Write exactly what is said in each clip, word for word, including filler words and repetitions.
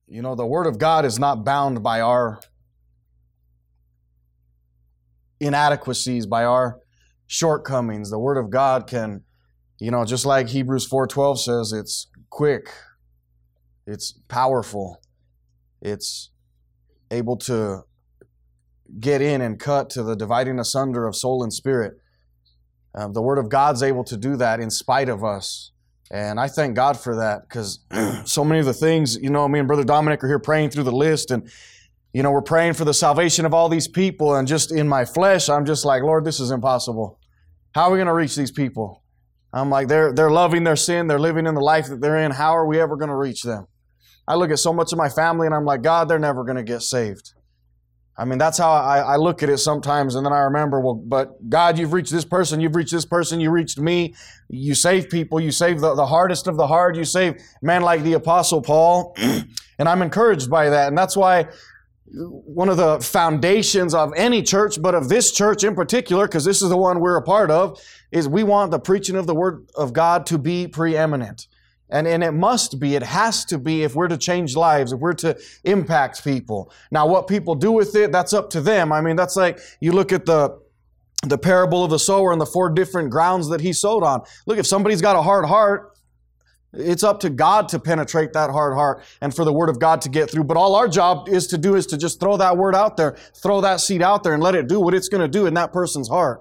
you know, the Word of God is not bound by our inadequacies, by our shortcomings. The Word of God can, you know, just like Hebrews four twelve says, it's quick, it's powerful, it's able to get in and cut to the dividing asunder of soul and spirit. Uh, the Word of God's able to do that in spite of us. And I thank God for that, because so many of the things, you know, me and Brother Dominic are here praying through the list, and, you know, we're praying for the salvation of all these people, and just in my flesh, I'm just like, Lord, this is impossible. How are we going to reach these people? I'm like, they're, they're loving their sin, they're living in the life that they're in. How are we ever going to reach them? I look at so much of my family, and I'm like, God, they're never going to get saved. I mean, that's how I, I look at it sometimes, and then I remember, well, but God, you've reached this person, you've reached this person, you reached me, you save people, you save the, the hardest of the hard, you save men like the Apostle Paul, and I'm encouraged by that, and that's why one of the foundations of any church, but of this church in particular, because this is the one we're a part of, is we want the preaching of the Word of God to be preeminent. And, and it must be, it has to be, if we're to change lives, if we're to impact people. Now, what people do with it, that's up to them. I mean, that's like, you look at the, the parable of the sower and the four different grounds that he sowed on. Look, if somebody's got a hard heart, it's up to God to penetrate that hard heart and for the Word of God to get through. But all our job is to do is to just throw that Word out there, throw that seed out there, and let it do what it's going to do in that person's heart.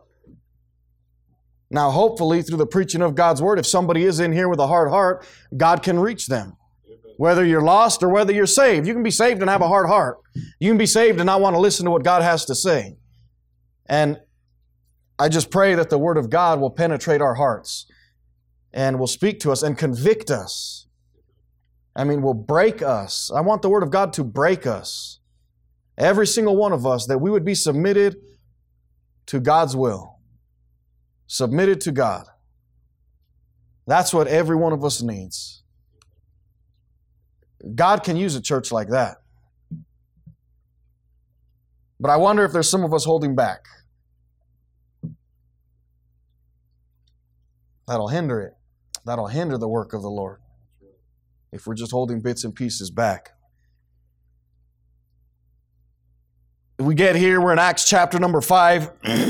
Now, hopefully, through the preaching of God's Word, if somebody is in here with a hard heart, God can reach them. Whether you're lost or whether you're saved. You can be saved and have a hard heart. You can be saved and not want to listen to what God has to say. And I just pray that the Word of God will penetrate our hearts and will speak to us and convict us. I mean, will break us. I want the Word of God to break us. Every single one of us, that we would be submitted to God's will. Submitted to God. That's what every one of us needs. God can use a church like that. But I wonder if there's some of us holding back. That'll hinder it. That'll hinder the work of the Lord. If we're just holding bits and pieces back. We get here, we're in Acts chapter number five.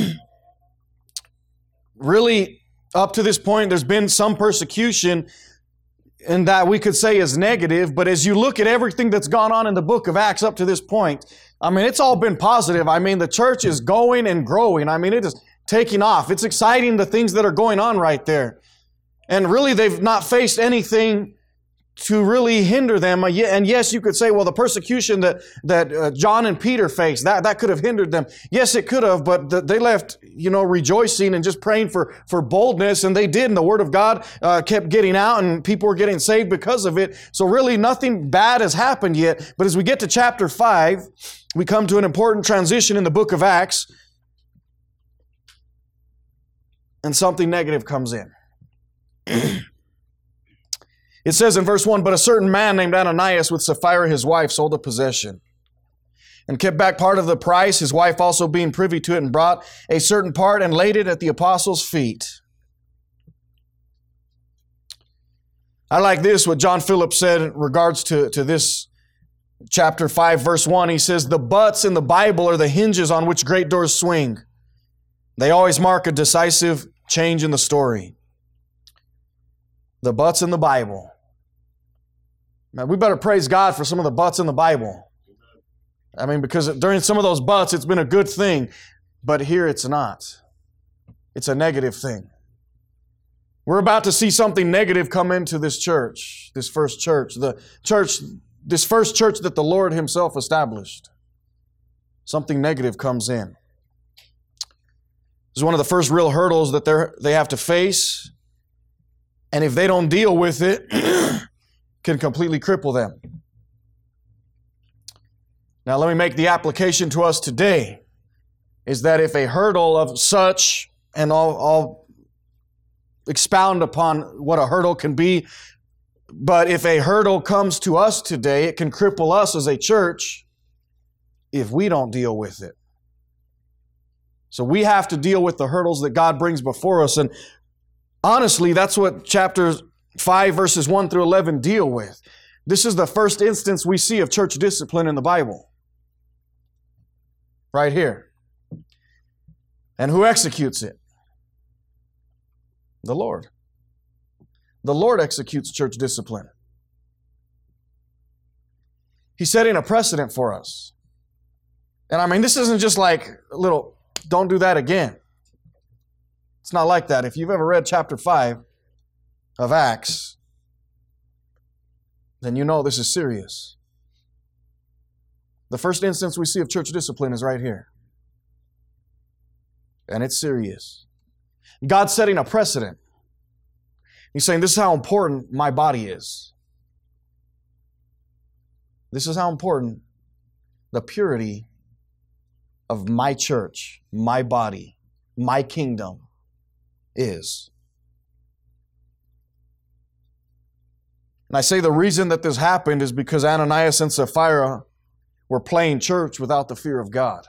Really, up to this point, there's been some persecution, and that we could say is negative, but as you look at everything that's gone on in the book of Acts up to this point, I mean, it's all been positive. I mean, the church is going and growing. I mean, it is taking off. It's exciting, the things that are going on right there. And really, they've not faced anything to really hinder them. And yes, you could say, well, the persecution that, that uh, John and Peter faced, that, that could have hindered them. Yes, it could have, but the, they left, you know, rejoicing and just praying for, for boldness, and they did, and the Word of God uh, kept getting out, and people were getting saved because of it. So really, nothing bad has happened yet. But as we get to chapter five, we come to an important transition in the book of Acts, and something negative comes in. It says in verse one, but a certain man named Ananias with Sapphira his wife sold a possession and kept back part of the price, his wife also being privy to it, and brought a certain part and laid it at the apostles' feet. I like this, what John Phillips said in regards to, to this chapter five, verse one. He says, the buts in the Bible are the hinges on which great doors swing. They always mark a decisive change in the story. The buts in the Bible. Man, we better praise God for some of the buts in the Bible. I mean, because during some of those buts, it's been a good thing. But here it's not. It's a negative thing. We're about to see something negative come into this church, this first church, the church, this first church that the Lord Himself established. Something negative comes in. This is one of the first real hurdles that they they have to face. And if they don't deal with it, can completely cripple them. Now let me make the application to us today, is that if a hurdle of such, and I'll, I'll expound upon what a hurdle can be, but if a hurdle comes to us today, it can cripple us as a church if we don't deal with it. So we have to deal with the hurdles that God brings before us. And honestly, that's what chapters five, verses one through eleven deal with. This is the first instance we see of church discipline in the Bible. Right here. And who executes it? The Lord. The Lord executes church discipline. He's setting a precedent for us. And I mean, this isn't just like a little, don't do that again. It's not like that. If you've ever read chapter five of Acts, then you know this is serious. The first instance we see of church discipline is right here. And it's serious. God's setting a precedent. He's saying, this is how important my body is. This is how important the purity of my church, my body, my kingdom is. And I say the reason that this happened is because Ananias and Sapphira were playing church without the fear of God.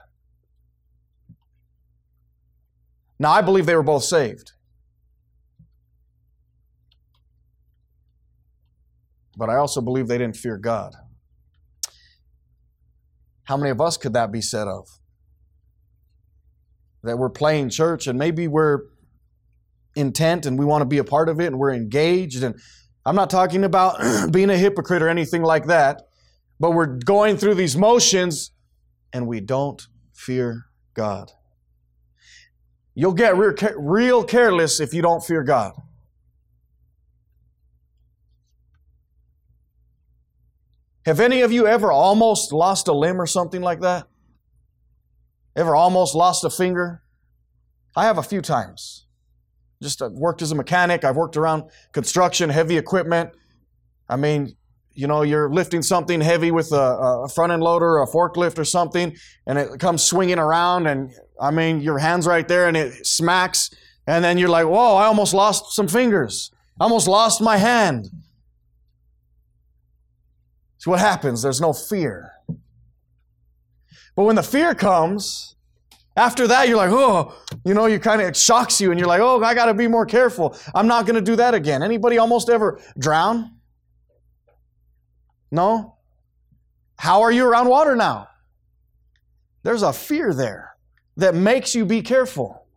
Now, I believe they were both saved. But I also believe they didn't fear God. How many of us could that be said of? That we're playing church and maybe we're intent and we want to be a part of it and we're engaged. And I'm not talking about being a hypocrite or anything like that, but we're going through these motions and we don't fear God. You'll get real, real careless if you don't fear God. Have any of you ever almost lost a limb or something like that? Ever almost lost a finger? I have a few times. Just I've worked as a mechanic. I've worked around construction, heavy equipment. I mean, you know, you're lifting something heavy with a, a front end loader or a forklift or something, and it comes swinging around, and I mean, your hand's right there, and it smacks, and then you're like, whoa, I almost lost some fingers. I almost lost my hand. So what happens? There's no fear. But when the fear comes, after that, you're like, oh, you know, you kind of, it shocks you, and you're like, oh, I got to be more careful. I'm not going to do that again. Anybody almost ever drown? No? How are you around water now? There's a fear there that makes you be careful.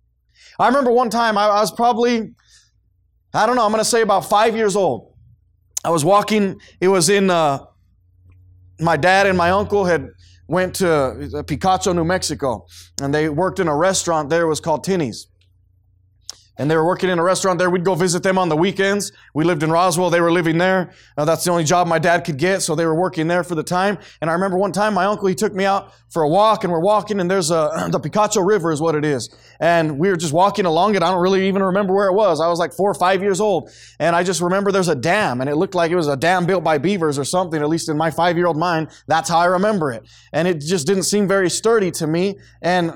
I remember one time, I, I was probably, I don't know, I'm going to say about five years old. I was walking, it was in, uh, my dad and my uncle had went to Picacho, New Mexico, and they worked in a restaurant there. It was called Tinny's. And they were working in a restaurant there. We'd go visit them on the weekends. We lived in Roswell. They were living there. Uh, that's the only job my dad could get, so they were working there for the time. And I remember one time my uncle, he took me out for a walk, and we're walking, and there's a, the Picacho River is what it is. And we were just walking along it. I don't really even remember where it was. I was like four or five years old. And I just remember there's a dam, and it looked like it was a dam built by beavers or something, at least in my five-year-old mind. That's how I remember it. And it just didn't seem very sturdy to me. And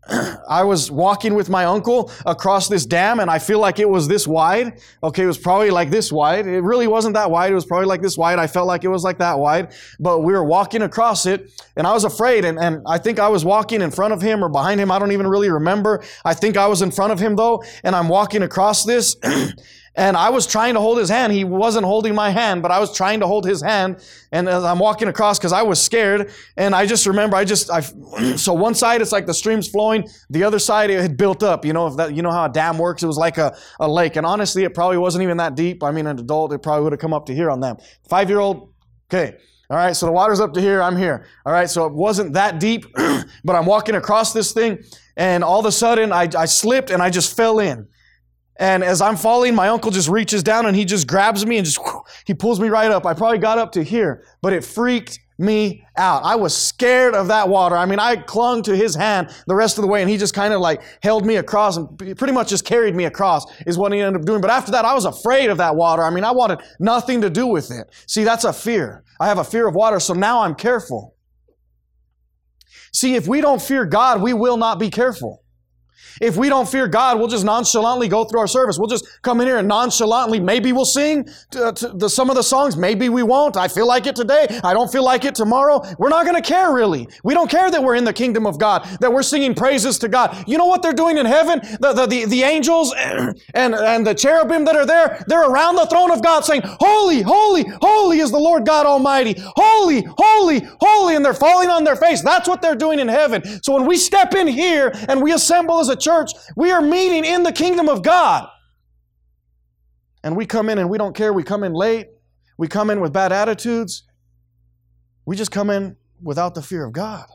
I was walking with my uncle across this dam, and I feel like it was this wide. Okay, it was probably like this wide. It really wasn't that wide. It was probably like this wide. I felt like it was like that wide. But we were walking across it, and I was afraid, and, and I think I was walking in front of him or behind him. I don't even really remember. I think I was in front of him, though, and I'm walking across this, and I was trying to hold his hand. He wasn't holding my hand, but I was trying to hold his hand, and as I'm walking across because I was scared, and I just remember, I just, I, so one side, it's like the stream's flowing. The other side, it had built up. You know, if that, you know how a dam works? It was like a, a lake, and honestly, it probably wasn't even that deep. I mean, an adult, it probably would have come up to here on them. Five-year-old, okay. All right, so the water's up to here, I'm here. All right, so it wasn't that deep, but I'm walking across this thing, and all of a sudden, I, I slipped, and I just fell in. And as I'm falling, my uncle just reaches down and he just grabs me and just, whoosh, he pulls me right up. I probably got up to here, but it freaked me out. I was scared of that water. I mean, I clung to his hand the rest of the way, and he just kind of like held me across and pretty much just carried me across is what he ended up doing. But after that, I was afraid of that water. I mean, I wanted nothing to do with it. See, that's a fear. I have a fear of water, so now I'm careful. See, if we don't fear God, we will not be careful. If we don't fear God, we'll just nonchalantly go through our service. We'll just come in here and nonchalantly, maybe we'll sing to, to the, some of the songs, maybe we won't. I feel like it today. I don't feel like it tomorrow. We're not going to care really. We don't care that we're in the kingdom of God, that we're singing praises to God. You know what they're doing in heaven? The, the, the, the angels and, and the cherubim that are there, they're around the throne of God saying, holy, holy, holy is the Lord God Almighty. Holy, holy, holy. And they're falling on their face. That's what they're doing in heaven. So when we step in here and we assemble as a church, we are meeting in the kingdom of God. And we come in and we don't care. We come in late. We come in with bad attitudes. We just come in without the fear of God.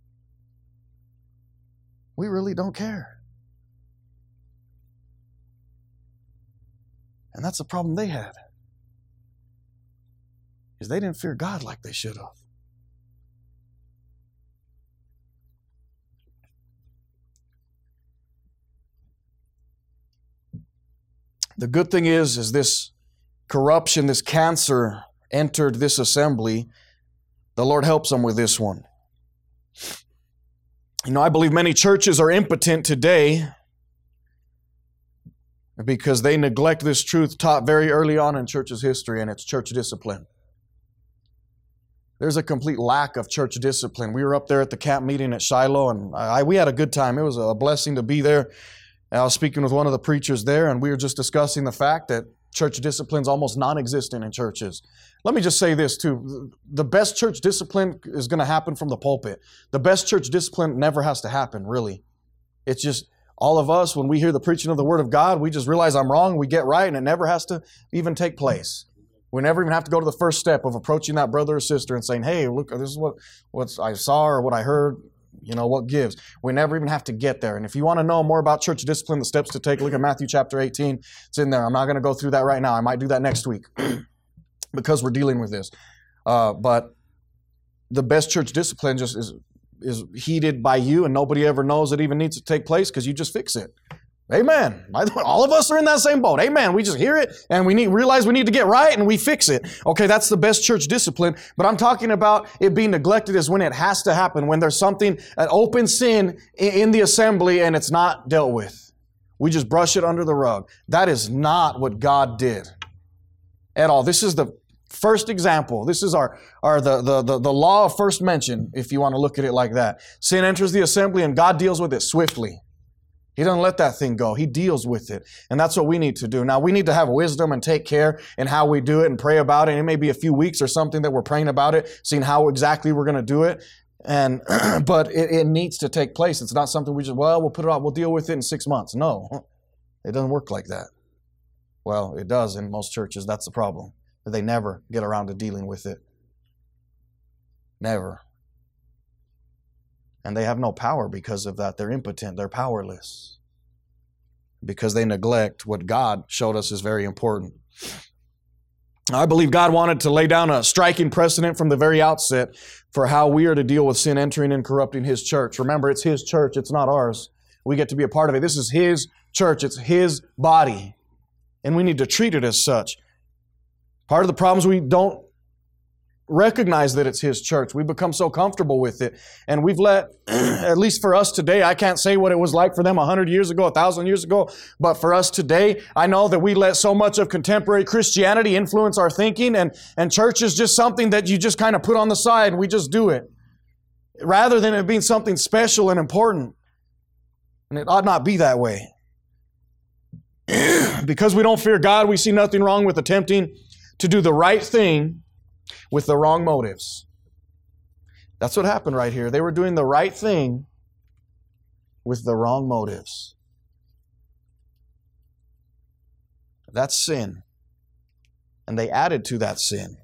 We really don't care. And that's the problem they had. Is they didn't fear God like they should have. The good thing is, is this corruption, this cancer entered this assembly. The Lord helps them with this one. You know, I believe many churches are impotent today because they neglect this truth taught very early on in church's history, and it's church discipline. There's a complete lack of church discipline. We were up there at the camp meeting at Shiloh, and I, we had a good time. It was a blessing to be there. And I was speaking with one of the preachers there, and we were just discussing the fact that church discipline is almost non-existent in churches. Let me just say this too. The best church discipline is going to happen from the pulpit. The best church discipline never has to happen, really. It's just all of us, when we hear the preaching of the Word of God, we just realize I'm wrong, we get right, and it never has to even take place. We never even have to go to the first step of approaching that brother or sister and saying, hey, look, this is what, what I saw or what I heard. You know, what gives? We never even have to get there. And if you want to know more about church discipline, the steps to take, look at Matthew chapter eighteen. It's in there. I'm not going to go through that right now. I might do that next week because we're dealing with this. Uh, but the best church discipline just is, is heeded by you, and nobody ever knows it even needs to take place because you just fix it. Amen. All of us are in that same boat. Amen. We just hear it and we need realize we need to get right and we fix it. Okay, that's the best church discipline. But I'm talking about it being neglected is when it has to happen, when there's something, an open sin in the assembly and it's not dealt with. We just brush it under the rug. That is not what God did at all. This is the first example. This is our, our the, the, the, the law of first mention, if you want to look at it like that. Sin enters the assembly and God deals with it swiftly. He doesn't let that thing go. He deals with it. And that's what we need to do. Now, we need to have wisdom and take care in how we do it and pray about it. And it may be a few weeks or something that we're praying about it, seeing how exactly we're going to do it. And but it, it needs to take place. It's not something we just, well, we'll put it out, we'll deal with it in six months. No, it doesn't work like that. Well, it does in most churches. That's the problem. That they never get around to dealing with it. Never. And they have no power because of that. They're impotent. They're powerless. Because they neglect what God showed us is very important. I believe God wanted to lay down a striking precedent from the very outset for how we are to deal with sin entering and corrupting His church. Remember, it's His church. It's not ours. We get to be a part of it. This is His church. It's His body. And we need to treat it as such. Part of the problem is we don't recognize that it's His church. We become so comfortable with it. And we've let, at least for us today, I can't say what it was like for them a hundred years ago, a thousand years ago, but for us today, I know that we let so much of contemporary Christianity influence our thinking, and, and church is just something that you just kind of put on the side and we just do it. Rather than it being something special and important. And it ought not be that way. Because we don't fear God, we see nothing wrong with attempting to do the right thing with the wrong motives. That's what happened right here. They were doing the right thing with the wrong motives. That's sin. And they added to that sin.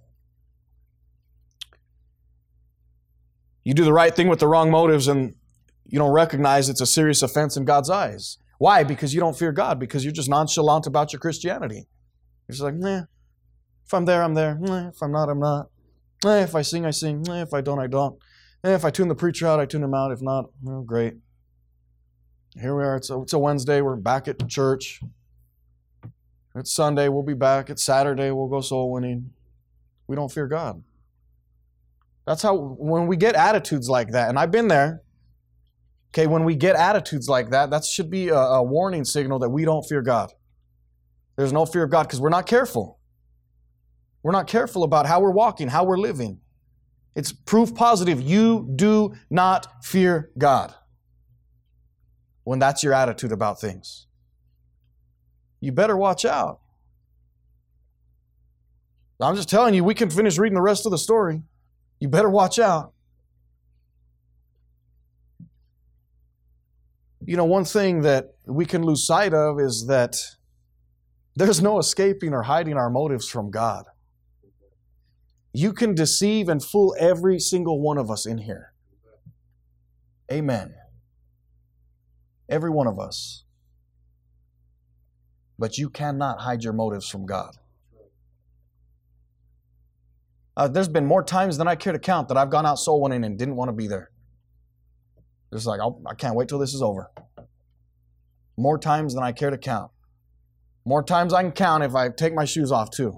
You do the right thing with the wrong motives and you don't recognize it's a serious offense in God's eyes. Why? Because you don't fear God. Because you're just nonchalant about your Christianity. You're just like, nah. If I'm there, I'm there. Nah. If I'm not, I'm not. Nah. If I sing, I sing. Nah. If I don't, I don't. Nah. If I tune the preacher out, I tune him out. If not, well, great. Here we are. It's a, it's a Wednesday. We're back at church. It's Sunday. We'll be back. It's Saturday. We'll go soul winning. We don't fear God. That's how, when we get attitudes like that, and I've been there, Okay, when we get attitudes like that, that should be a, a warning signal that we don't fear God. There's no fear of God because we're not careful. We're not careful about how we're walking, how we're living. It's proof positive. You do not fear God when that's your attitude about things. You better watch out. I'm just telling you, we can finish reading the rest of the story. You better watch out. You know, one thing that we can lose sight of is that there's no escaping or hiding our motives from God. You can deceive and fool every single one of us in here. Amen. Every one of us. But you cannot hide your motives from God. Uh, there's been more times than I care to count that I've gone out soul winning and didn't want to be there. It's like, I'll, I can't wait till this is over. More times than I care to count. More times I can count if I take my shoes off too.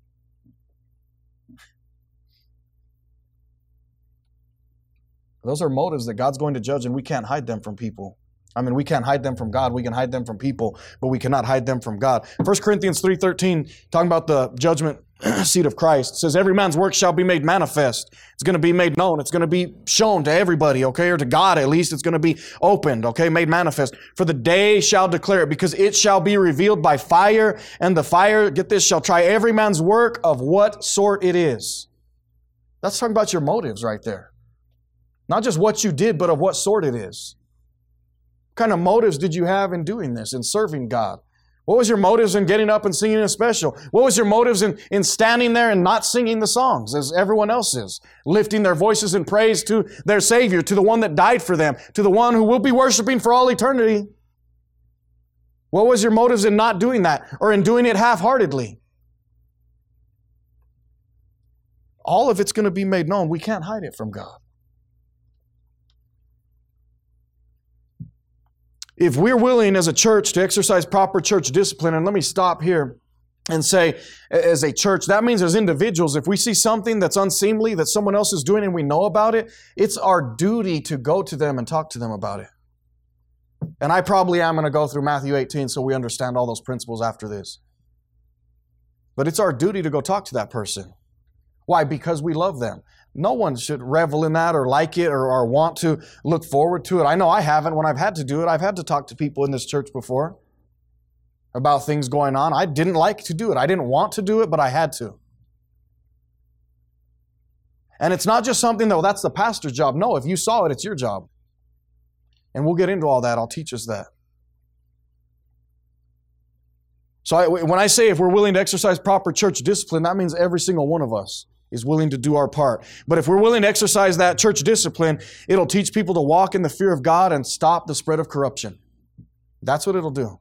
Those are motives that God's going to judge, and we can't hide them from people. I mean, we can't hide them from God. We can hide them from people, but we cannot hide them from God. First Corinthians three thirteen, talking about the judgment seat of Christ, says, every man's work shall be made manifest. It's going to be made known. It's going to be shown to everybody, okay, or to God at least. It's going to be opened, okay, made manifest. For the day shall declare it, because it shall be revealed by fire, and the fire, get this, shall try every man's work of what sort it is. That's talking about your motives right there. Not just what you did, but of what sort it is. What kind of motives did you have in doing this, in serving God? What was your motives in getting up and singing a special? What was your motives in, in standing there and not singing the songs as everyone else is? Lifting their voices in praise to their Savior, to the one that died for them, to the one who will be worshiping for all eternity. What was your motives in not doing that or in doing it half-heartedly? All of it's going to be made known. We can't hide it from God. If we're willing as a church to exercise proper church discipline, and let me stop here and say, as a church, that means as individuals, if we see something that's unseemly that someone else is doing and we know about it, it's our duty to go to them and talk to them about it. And I probably am going to go through Matthew eighteen so we understand all those principles after this. But it's our duty to go talk to that person. Why? Because we love them. No one should revel in that or like it or, or want to look forward to it. I know I haven't. When I've had to do it, I've had to talk to people in this church before about things going on. I didn't like to do it. I didn't want to do it, but I had to. And it's not just something that, well, that's the pastor's job. No, if you saw it, it's your job. And we'll get into all that. I'll teach us that. So I, when I say if we're willing to exercise proper church discipline, that means every single one of us is willing to do our part. But if we're willing to exercise that church discipline, it'll teach people to walk in the fear of God and stop the spread of corruption. That's what it'll do.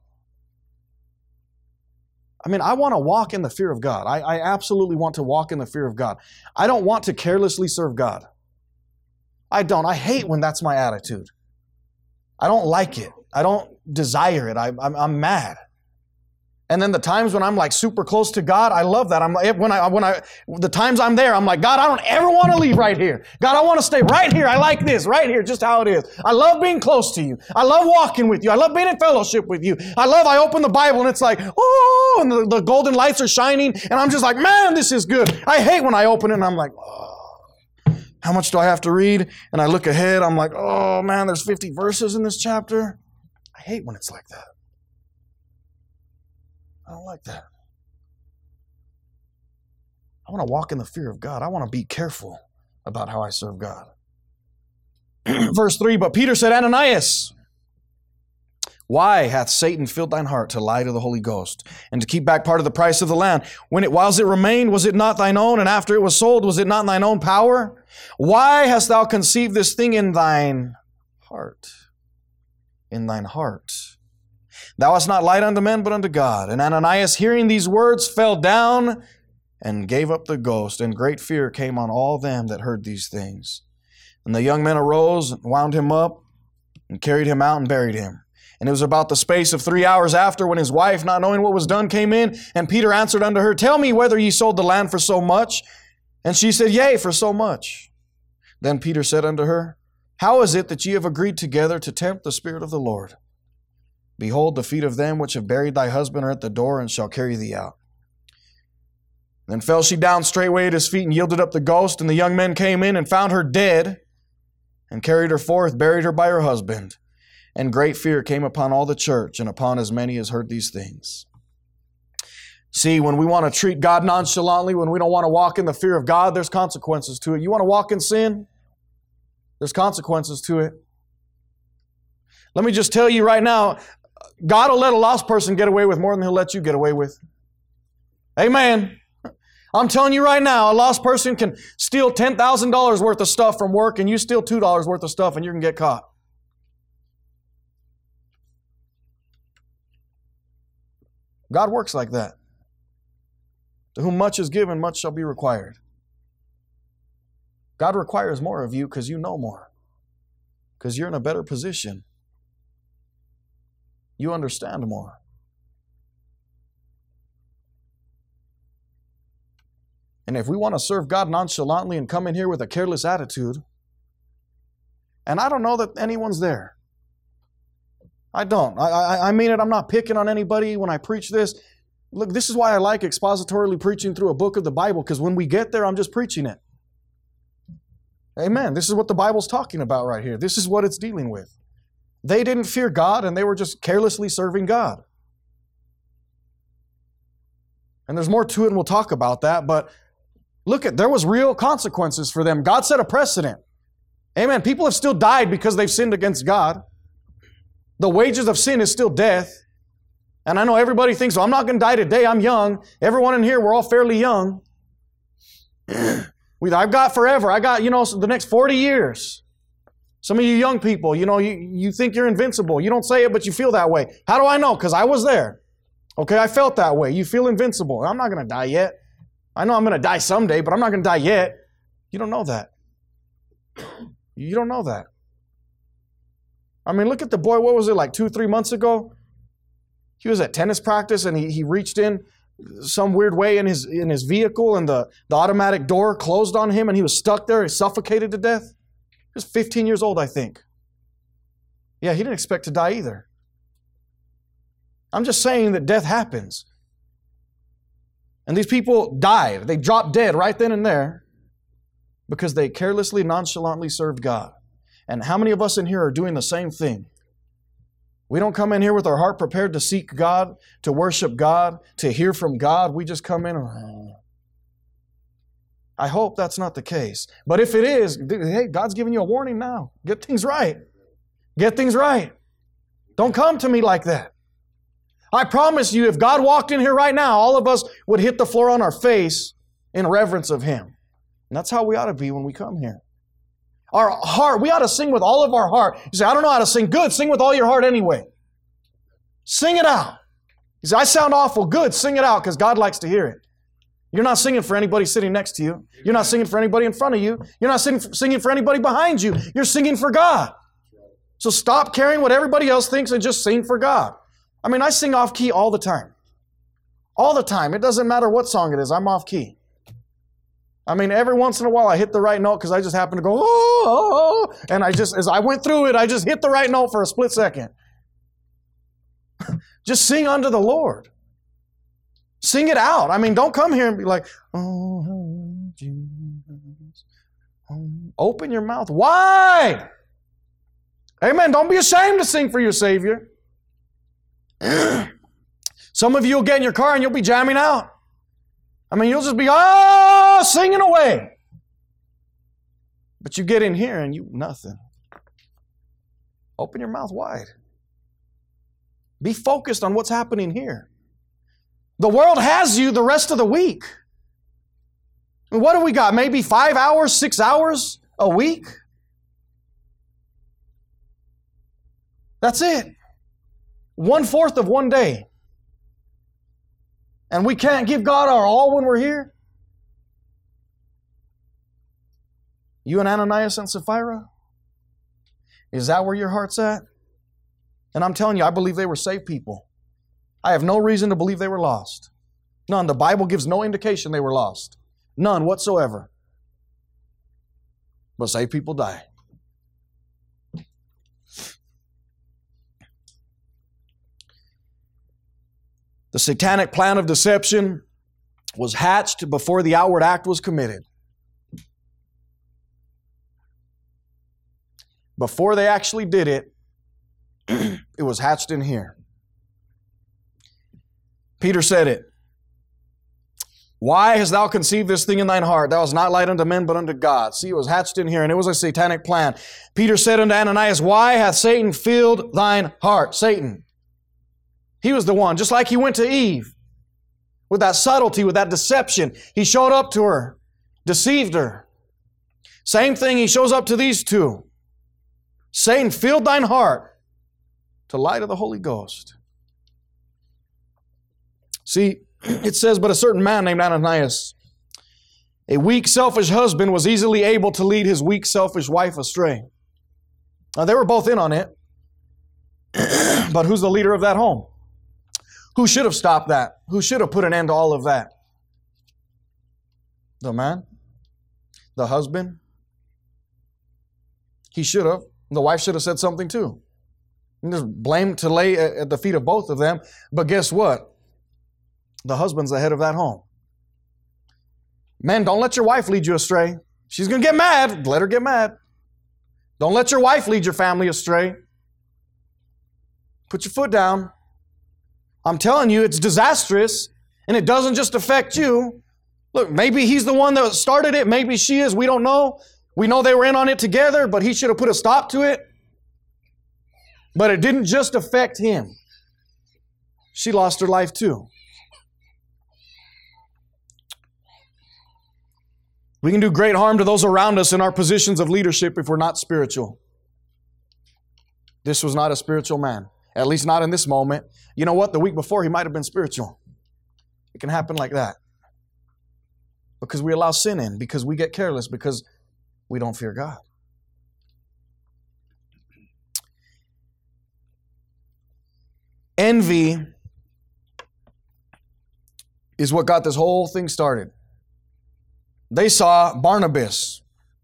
I mean, I want to walk in the fear of God. I, I absolutely want to walk in the fear of God. I don't want to carelessly serve God. I don't. I hate when that's my attitude. I don't like it. I don't desire it. I, I'm, I'm mad. And then the times when I'm like super close to God, I love that. I'm like, when I, when I, the times I'm there, I'm like, God, I don't ever want to leave right here. God, I want to stay right here. I like this right here, just how it is. I love being close to you. I love walking with you. I love being in fellowship with you. I love, I open the Bible and it's like, oh, and the, the golden lights are shining. And I'm just like, man, this is good. I hate when I open it and I'm like, oh, how much do I have to read? And I look ahead. I'm like, oh man, there's fifty verses in this chapter. I hate when it's like that. I don't like that. I want to walk in the fear of God. I want to be careful about how I serve God. Verse three, but Peter said, Ananias, why hath Satan filled thine heart to lie to the Holy Ghost and to keep back part of the price of the land? When it, whilst it remained, was it not thine own? And after it was sold, was it not in thine own power? Why hast thou conceived this thing in thine heart? In thine heart. Thou hast not lied unto men, but unto God. And Ananias, hearing these words, fell down and gave up the ghost. And great fear came on all them that heard these things. And the young men arose, and wound him up, and carried him out, and buried him. And it was about the space of three hours after, when his wife, not knowing what was done, came in. And Peter answered unto her, Tell me whether ye sold the land for so much. And she said, Yea, for so much. Then Peter said unto her, How is it that ye have agreed together to tempt the Spirit of the Lord? Behold, the feet of them which have buried thy husband are at the door, and shall carry thee out. Then fell she down straightway at his feet, and yielded up the ghost. And the young men came in, and found her dead, and carried her forth, buried her by her husband. And great fear came upon all the church, and upon as many as heard these things. See, when we want to treat God nonchalantly, when we don't want to walk in the fear of God, there's consequences to it. You want to walk in sin? There's consequences to it. Let me just tell you right now, God will let a lost person get away with more than He'll let you get away with. Amen. I'm telling you right now, a lost person can steal ten thousand dollars worth of stuff from work, and you steal two dollars worth of stuff, and you can get caught. God works like that. To whom much is given, much shall be required. God requires more of you because you know more. Because you're in a better position. You understand more. And if we want to serve God nonchalantly and come in here with a careless attitude, and I don't know that anyone's there. I don't. I, I, I mean it. I'm not picking on anybody when I preach this. Look, this is why I like expositorily preaching through a book of the Bible, because when we get there, I'm just preaching it. Amen. This is what the Bible's talking about right here. This is what it's dealing with. They didn't fear God, and they were just carelessly serving God. And there's more to it, and we'll talk about that, but look at, there was real consequences for them. God set a precedent. Amen. People have still died because they've sinned against God. The wages of sin is still death. And I know everybody thinks, well, I'm not going to die today. I'm young. Everyone in here, we're all fairly young. I've got forever. I got, you know, the next forty years. Some of you young people, you know, you, you think you're invincible. You don't say it, but you feel that way. How do I know? Because I was there. Okay, I felt that way. You feel invincible. I'm not going to die yet. I know I'm going to die someday, but I'm not going to die yet. You don't know that. You don't know that. I mean, look at the boy, what was it, like two, three months ago? He was at tennis practice and he, he reached in some weird way in his in his vehicle, and the, the automatic door closed on him and he was stuck there. He suffocated to death. He was fifteen years old, I think. Yeah, he didn't expect to die either. I'm just saying that death happens. And these people died. They dropped dead right then and there because they carelessly, nonchalantly served God. And how many of us in here are doing the same thing? We don't come in here with our heart prepared to seek God, to worship God, to hear from God. We just come in and, I hope that's not the case. But if it is, hey, God's giving you a warning now. Get things right. Get things right. Don't come to me like that. I promise you, if God walked in here right now, all of us would hit the floor on our face in reverence of Him. And that's how we ought to be when we come here. Our heart, we ought to sing with all of our heart. You say, I don't know how to sing. Good, sing with all your heart anyway. Sing it out. You say, I sound awful. Good, sing it out because God likes to hear it. You're not singing for anybody sitting next to you. You're not singing for anybody in front of you. You're not singing for anybody behind you. You're singing for God. So stop caring what everybody else thinks and just sing for God. I mean, I sing off key all the time. All the time. It doesn't matter what song it is. I'm off key. I mean, every once in a while I hit the right note because I just happen to go, oh, oh, oh, and I just, as I went through it, I just hit the right note for a split second. Just sing unto the Lord. Sing it out. I mean, don't come here and be like, oh, Jesus. Open your mouth wide. Amen. Don't be ashamed to sing for your Savior. Some of you will get in your car and you'll be jamming out. I mean, you'll just be, oh, singing away. But you get in here and you, nothing. Open your mouth wide. Be focused on what's happening here. The world has you the rest of the week. And what do we got? Maybe five hours, six hours a week? That's it. One fourth of one day. And we can't give God our all when we're here? You and Ananias and Sapphira? Is that where your heart's at? And I'm telling you, I believe they were saved people. I have no reason to believe they were lost. None. The Bible gives no indication they were lost. None whatsoever. But saved people die. The satanic plan of deception was hatched before the outward act was committed. Before they actually did it, it was hatched in here. Peter said it. Why hast thou conceived this thing in thine heart? Thou hast not lied unto men, but unto God. See, it was hatched in here, and it was a satanic plan. Peter said unto Ananias, why hath Satan filled thine heart? Satan. He was the one, just like he went to Eve. With that subtlety, with that deception. He showed up to her, deceived her. Same thing, he shows up to these two. Satan filled thine heart to lie to the Holy Ghost. See, it says, but a certain man named Ananias, a weak, selfish husband, was easily able to lead his weak, selfish wife astray. Now, they were both in on it. But who's the leader of that home? Who should have stopped that? Who should have put an end to all of that? The man? The husband? He should have. The wife should have said something too. And there's blame to lay at the feet of both of them. But guess what? The husband's the head of that home. Men, don't let your wife lead you astray. She's going to get mad. Let her get mad. Don't let your wife lead your family astray. Put your foot down. I'm telling you, it's disastrous, and it doesn't just affect you. Look, maybe he's the one that started it. Maybe she is. We don't know. We know they were in on it together, but he should have put a stop to it. But it didn't just affect him. She lost her life too. We can do great harm to those around us in our positions of leadership if we're not spiritual. This was not a spiritual man. At least not in this moment. You know what? The week before, he might have been spiritual. It can happen like that. Because we allow sin in. Because we get careless. Because we don't fear God. Envy is what got this whole thing started. They saw Barnabas.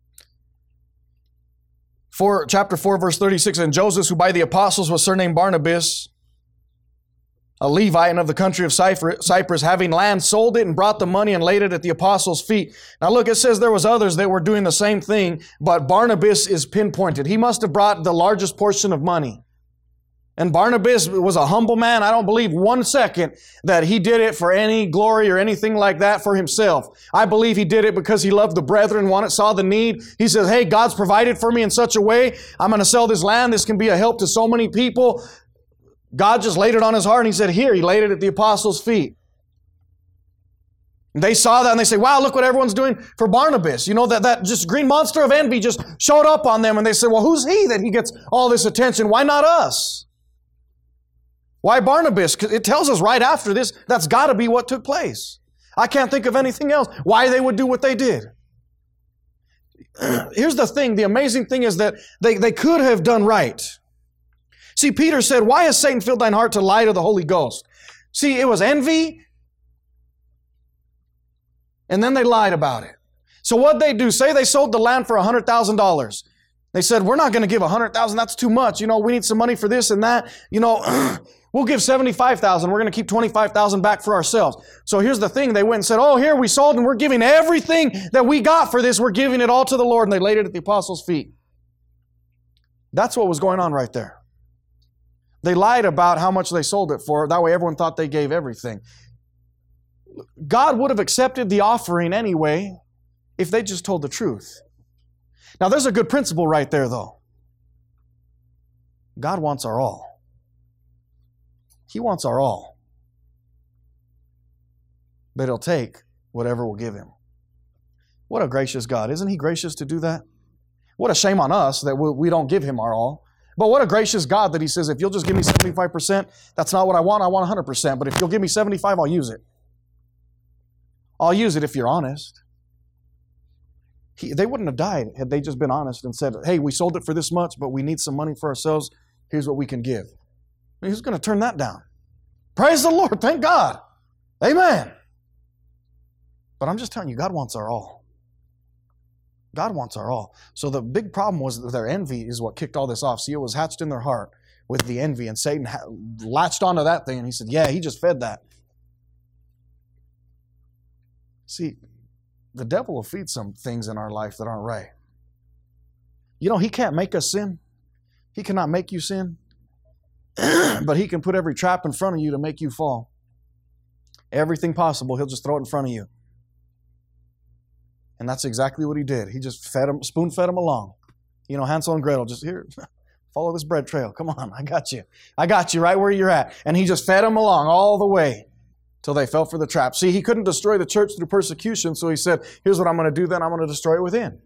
Four, chapter four, verse thirty-six, and Joseph, who by the apostles was surnamed Barnabas, a Levite and of the country of Cyprus, having land, sold it and brought the money and laid it at the apostles' feet. Now look, it says there was others that were doing the same thing, but Barnabas is pinpointed. He must have brought the largest portion of money. And Barnabas was a humble man. I don't believe one second that he did it for any glory or anything like that for himself. I believe he did it because he loved the brethren, wanted, saw the need. He says, hey, God's provided for me in such a way. I'm going to sell this land. This can be a help to so many people. God just laid it on his heart and he said, here, he laid it at the apostles' feet. And they saw that and they say, wow, look what everyone's doing for Barnabas. You know, that, that just green monster of envy just showed up on them and they said, well, who's he that he gets all this attention? Why not us? Why Barnabas? Because it tells us right after this, that's got to be what took place. I can't think of anything else. Why they would do what they did. Here's the thing. The amazing thing is that they, they could have done right. See, Peter said, why has Satan filled thine heart to lie to the Holy Ghost? See, it was envy. And then they lied about it. So what'd they do? Say they sold the land for one hundred thousand dollars. They said, we're not going to give one hundred thousand dollars. That's too much. You know, we need some money for this and that. You know, we'll give seventy-five thousand dollars. We're going to keep twenty-five thousand dollars back for ourselves. So here's the thing. They went and said, oh, here we sold and we're giving everything that we got for this. We're giving it all to the Lord. And they laid it at the apostles' feet. That's what was going on right there. They lied about how much they sold it for. That way everyone thought they gave everything. God would have accepted the offering anyway if they just told the truth. Now, there's a good principle right there, though. God wants our all. He wants our all. But He'll take whatever we'll give Him. What a gracious God. Isn't He gracious to do that? What a shame on us that we don't give Him our all. But what a gracious God that He says, if you'll just give me seventy-five percent, that's not what I want. I want one hundred percent. But if you'll give me seventy-five, I'll use it. I'll use it if you're honest. He, they wouldn't have died had they just been honest and said, hey, we sold it for this much, but we need some money for ourselves. Here's what we can give. I mean, who's going to turn that down? Praise the Lord. Thank God. Amen. But I'm just telling you, God wants our all. God wants our all. So the big problem was that their envy is what kicked all this off. See, it was hatched in their heart with the envy, and Satan ha- latched onto that thing, and he said, yeah, he just fed that. See, the devil will feed some things in our life that aren't right. You know, he can't make us sin. He cannot make you sin. But he can put every trap in front of you to make you fall. Everything possible, he'll just throw it in front of you. And that's exactly what he did. He just fed him, spoon-fed him along. You know, Hansel and Gretel, just here, follow this bread trail. Come on, I got you. I got you right where you're at. And he just fed them along all the way till they fell for the trap. See, he couldn't destroy the church through persecution, so he said, here's what I'm going to do then. I'm going to destroy it within.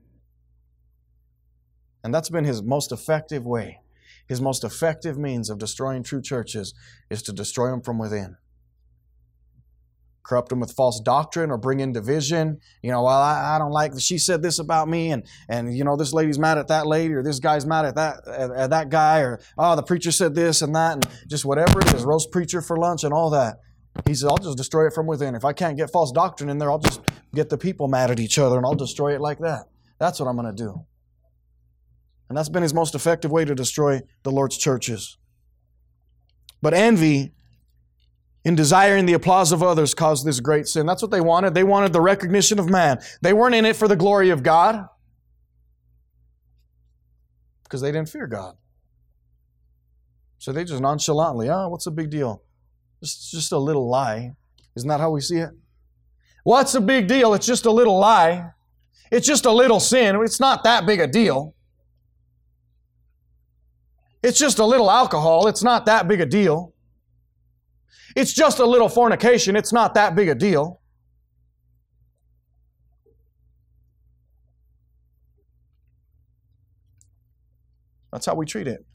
And that's been his most effective way. His most effective means of destroying true churches is to destroy them from within. Corrupt them with false doctrine or bring in division. You know, well, I, I don't like, she said this about me, and, and, you know, this lady's mad at that lady, or this guy's mad at that, at, at that guy, or, oh, the preacher said this and that, and just whatever it is, roast preacher for lunch and all that. He said, I'll just destroy it from within. If I can't get false doctrine in there, I'll just get the people mad at each other, and I'll destroy it like that. That's what I'm going to do. And that's been his most effective way to destroy the Lord's churches. But envy, in desiring the applause of others, caused this great sin. That's what they wanted. They wanted the recognition of man. They weren't in it for the glory of God, because they didn't fear God. So they just nonchalantly, oh, what's the big deal? It's just a little lie. Isn't that how we see it? What's the big deal? It's just a little lie. It's just a little sin. It's not that big a deal. It's just a little alcohol. It's not that big a deal. It's just a little fornication. It's not that big a deal. That's how we treat it.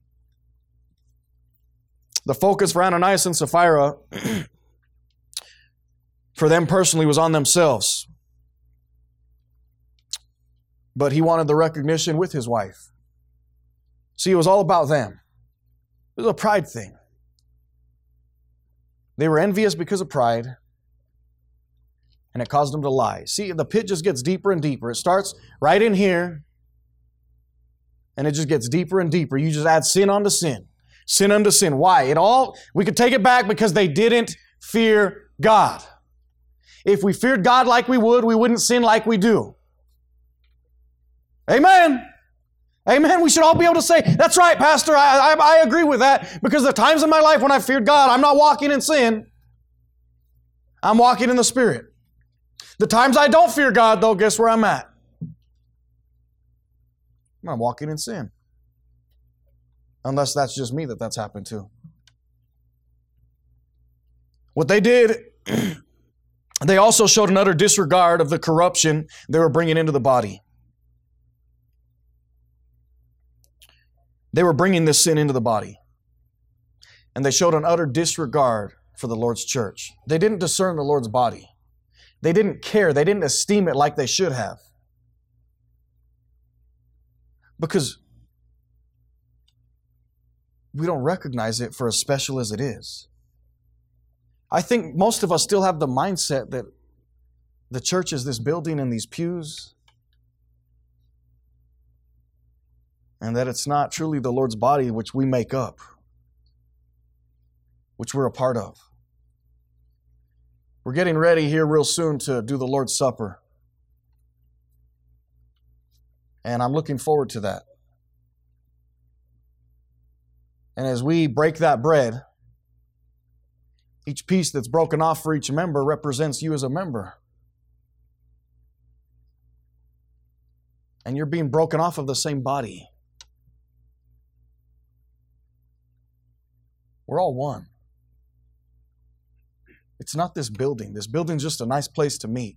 The focus for Ananias and Sapphira, for them personally, was on themselves. But he wanted the recognition with his wife. See, it was all about them. It was a pride thing. They were envious because of pride, and it caused them to lie. See, the pit just gets deeper and deeper. It starts right in here, and it just gets deeper and deeper. You just add sin onto sin. Sin unto sin. Why? It all, we could take it back because they didn't fear God. If we feared God like we would, we wouldn't sin like we do. Amen. Amen. We should all be able to say, that's right, Pastor, I, I, I agree with that, because the times in my life when I feared God, I'm not walking in sin. I'm walking in the Spirit. The times I don't fear God, though, guess where I'm at? I'm walking in sin. Unless that's just me that that's happened to. What they did, they also showed an utter disregard of the corruption they were bringing into the body. They were bringing this sin into the body. And they showed an utter disregard for the Lord's church. They didn't discern the Lord's body. They didn't care. They didn't esteem it like they should have. Because we don't recognize it for as special as it is. I think most of us still have the mindset that the church is this building and these pews, and that it's not truly the Lord's body which we make up, which we're a part of. We're getting ready here real soon to do the Lord's Supper. And I'm looking forward to that. And as we break that bread, each piece that's broken off for each member represents you as a member. And you're being broken off of the same body. We're all one. It's not this building. This building's just a nice place to meet.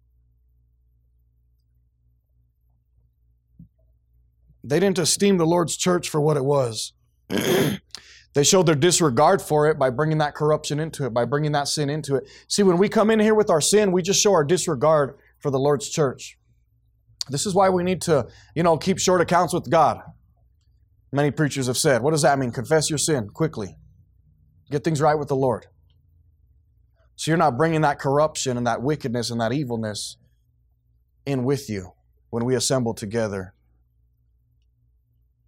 They didn't esteem the Lord's church for what it was. They showed their disregard for it by bringing that corruption into it, by bringing that sin into it. See, when we come in here with our sin, we just show our disregard for the Lord's church. This is why we need to, you know, keep short accounts with God. Many preachers have said, what does that mean? Confess your sin quickly. Get things right with the Lord. So you're not bringing that corruption and that wickedness and that evilness in with you when we assemble together.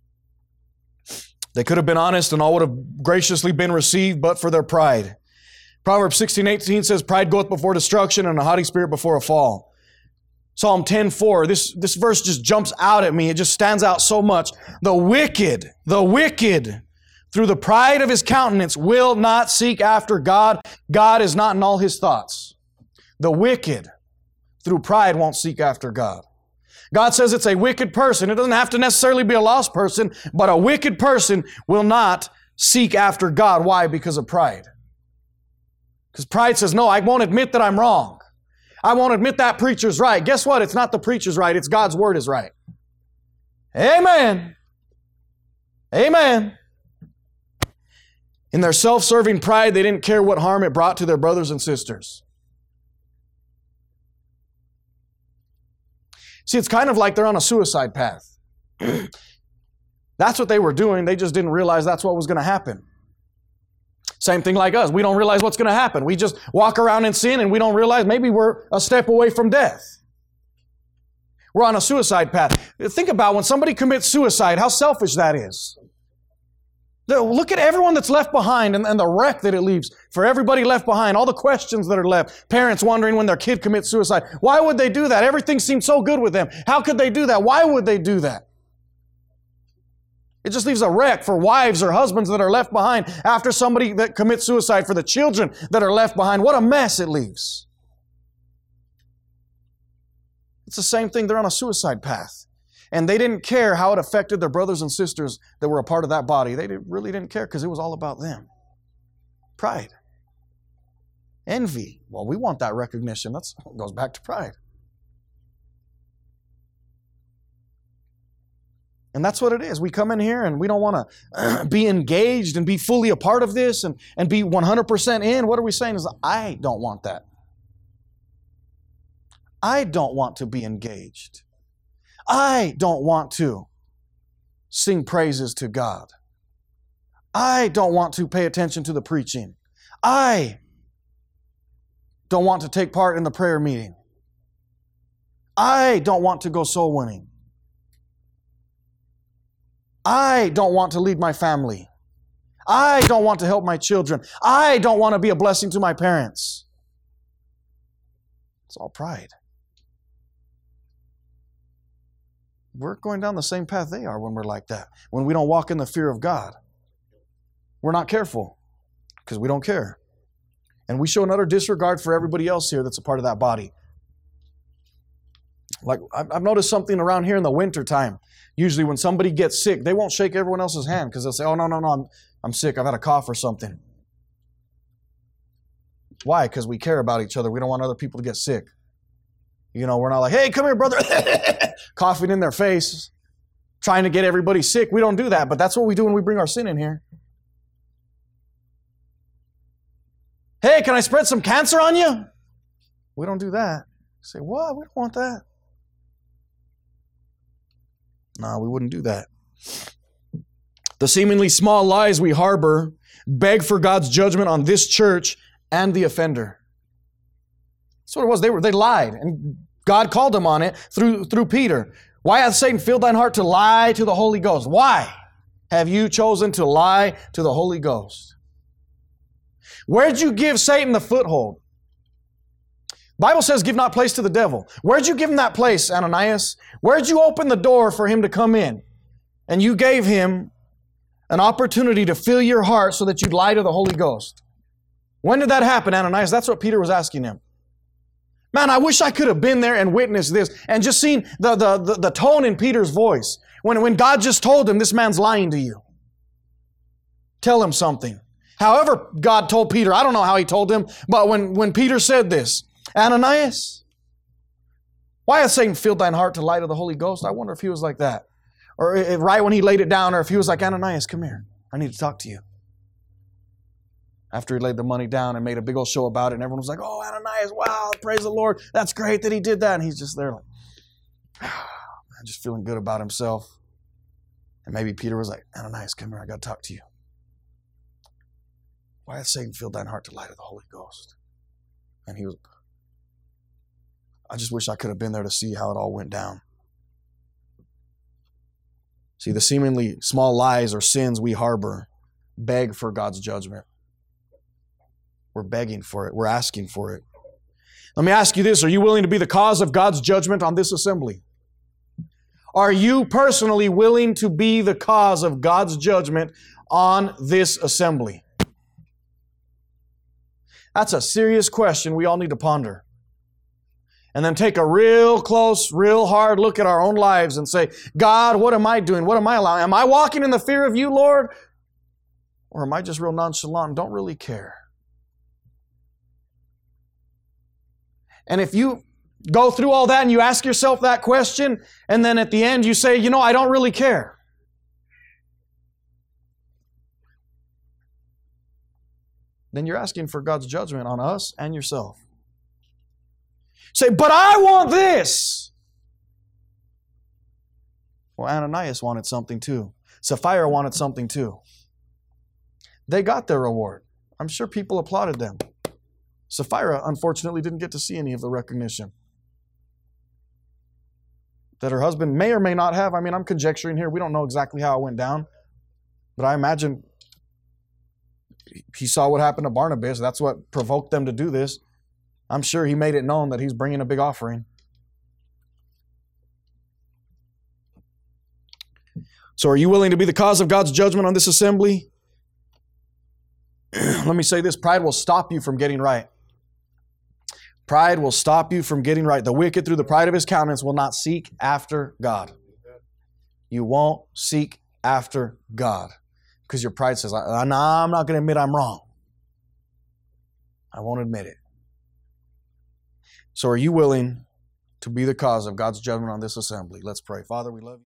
They could have been honest and all would have graciously been received, but for their pride. Proverbs sixteen eighteen says, pride goeth before destruction and a haughty spirit before a fall. Psalm ten four, this, this verse just jumps out at me. It just stands out so much. The wicked, the wicked, through the pride of his countenance, will not seek after God. God is not in all his thoughts. The wicked, through pride, won't seek after God. God says it's a wicked person. It doesn't have to necessarily be a lost person, but a wicked person will not seek after God. Why? Because of pride. Because pride says, no, I won't admit that I'm wrong. I won't admit that preacher's right. Guess what? It's not the preacher's right. It's God's word is right. Amen. Amen. In their self-serving pride, they didn't care what harm it brought to their brothers and sisters. See, it's kind of like they're on a suicide path. That's what they were doing. They just didn't realize that's what was going to happen. Same thing like us. We don't realize what's going to happen. We just walk around in sin and we don't realize maybe we're a step away from death. We're on a suicide path. Think about when somebody commits suicide, how selfish that is. Look at everyone that's left behind and, and the wreck that it leaves for everybody left behind, all the questions that are left. Parents wondering when their kid commits suicide. Why would they do that? Everything seems so good with them. How could they do that? Why would they do that? It just leaves a wreck for wives or husbands that are left behind after somebody that commits suicide, for the children that are left behind. What a mess it leaves. It's the same thing. They're on a suicide path. And they didn't care how it affected their brothers and sisters that were a part of that body. They really didn't care because it was all about them. Pride. Envy. Well, we want that recognition. That goes back to pride. And that's what it is. We come in here and we don't want to be engaged and be fully a part of this and, and be one hundred percent in. What are we saying is, I don't want that. I don't want to be engaged. I don't want to sing praises to God. I don't want to pay attention to the preaching. I don't want to take part in the prayer meeting. I don't want to go soul winning. I don't want to lead my family. I don't want to help my children. I don't want to be a blessing to my parents. It's all pride. We're going down the same path they are when we're like that. When we don't walk in the fear of God. We're not careful because we don't care. And we show an utter disregard for everybody else here that's a part of that body. Like, I've noticed something around here in the winter time. Usually when somebody gets sick, they won't shake everyone else's hand because they'll say, oh, no, no, no, I'm, I'm sick. I've had a cough or something. Why? Because we care about each other. We don't want other people to get sick. You know, we're not like, hey, come here, brother. Coughing in their face, trying to get everybody sick. We don't do that, but that's what we do when we bring our sin in here. Hey, can I spread some cancer on you? We don't do that. You say, what? We don't want that. No, we wouldn't do that. The seemingly small lies we harbor beg for God's judgment on this church and the offender. That's what it was. They were they lied, and God called them on it through, through Peter. Why hath Satan filled thine heart to lie to the Holy Ghost? Why have you chosen to lie to the Holy Ghost? Where'd you give Satan the foothold? Bible says, give not place to the devil. Where'd you give him that place, Ananias? Where'd you open the door for him to come in? And you gave him an opportunity to fill your heart so that you'd lie to the Holy Ghost. When did that happen, Ananias? That's what Peter was asking him. Man, I wish I could have been there and witnessed this and just seen the, the, the, the tone in Peter's voice. When, when God just told him, this man's lying to you. Tell him something. However God told Peter, I don't know how he told him, but when, when Peter said this, Ananias, why hath Satan filled thine heart to lie to the Holy Ghost? I wonder if he was like that. Or if, right when he laid it down, or if he was like, Ananias, come here. I need to talk to you. After he laid the money down and made a big old show about it, and everyone was like, oh, Ananias, wow, praise the Lord. That's great that he did that. And he's just there like, oh, just feeling good about himself. And maybe Peter was like, Ananias, come here, I got to talk to you. Why hath Satan filled thine heart to lie to the Holy Ghost? And he was, I just wish I could have been there to see how it all went down. See, the seemingly small lies or sins we harbor beg for God's judgment. We're begging for it. We're asking for it. Let me ask you this. Are you willing to be the cause of God's judgment on this assembly? Are you personally willing to be the cause of God's judgment on this assembly? That's a serious question we all need to ponder. And then take a real close, real hard look at our own lives and say, God, what am I doing? What am I allowing? Am I walking in the fear of you, Lord? Or am I just real nonchalant and don't really care? And if you go through all that and you ask yourself that question, and then at the end you say, you know, I don't really care. Then you're asking for God's judgment on us and yourself. Say, but I want this. Well, Ananias wanted something too. Sapphira wanted something too. They got their reward. I'm sure people applauded them. Sapphira, unfortunately, didn't get to see any of the recognition that her husband may or may not have. I mean, I'm conjecturing here. We don't know exactly how it went down. But I imagine he saw what happened to Barnabas. That's what provoked them to do this. I'm sure he made it known that he's bringing a big offering. So are you willing to be the cause of God's judgment on this assembly? Let me say this. Pride will stop you from getting right. Pride will stop you from getting right. The wicked, through the pride of his countenance, will not seek after God. You won't seek after God because your pride says, nah, I'm not going to admit I'm wrong. I won't admit it. So are you willing to be the cause of God's judgment on this assembly? Let's pray. Father, we love you.